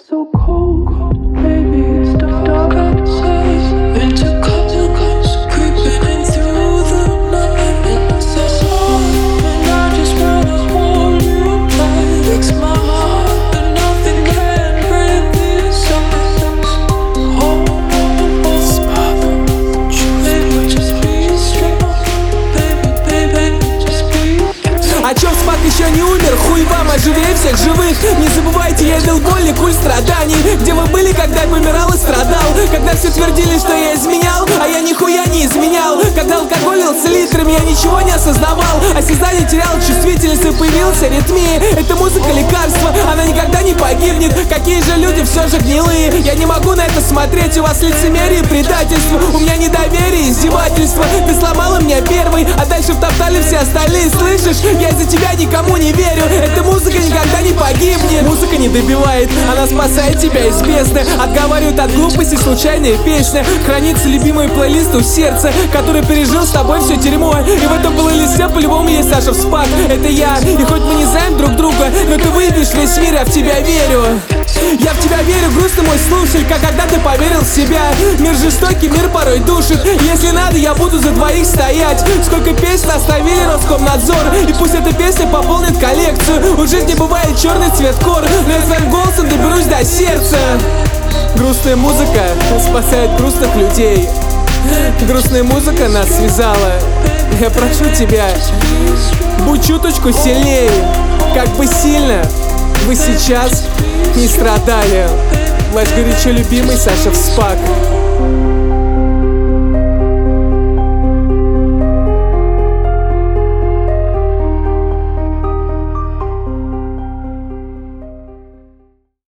so cold, baby, it's dark outside. Winter comes creeping in through the night. It's so hard, and I just wanna hold you tight. Breaks my heart, but nothing can break this ice. Oh, spark, baby, just be strong. Baby, just be. А чё, Спак еще не умер? Хуй вам, оживее всех живых. Не забывайте, я бил боли, куль страданий. Где вы были, когда я помирал и страдал? Когда все твердили, что я изменял, а я нихуя не изменял. Когда алкоголь лился литрами, я ничего не осознавал. Осязание терял, чувствительность и появилась аритмия. Это музыка лекарство, она никогда не погибнет. Какие же люди все же гнилые. Я не могу на это смотреть, у вас лицемерие и предательство. У меня недоверие, издевательство. Ты сломала меня первый, а дальше втоптали все остальные. Слышишь, я из-за тебя никому не верю. Эта музыка никогда не погибнет. Музыка не добивает, она спасает тебя из бездны. Отговаривает от глупости случайная песня. Хранится любимый плейлист у сердца, который пережил с тобой все дерьмо. И в этом плейлисте по-любому есть Саша Спак. Это я, и хоть мы не знаем друг друга, но ты выйдешь весь мир, я в тебя верю. Я в тебя верю, грустный мой слушатель, как когда ты поверил в себя. Мир жестокий, мир порой душит. Если надо, я буду за двоих стоять. Сколько песен остановили Роскомнадзор, и пусть эта песня пополнит коллекцию. У жизни бывает черный цвет кор, но я своим голосом доберусь до сердца. Грустная музыка спасает грустных людей. Грустная музыка нас связала. Я прошу тебя, будь чуточку сильнее. Как бы сильно вы сейчас не страдали. Ваш горячо любимый Саша Спак.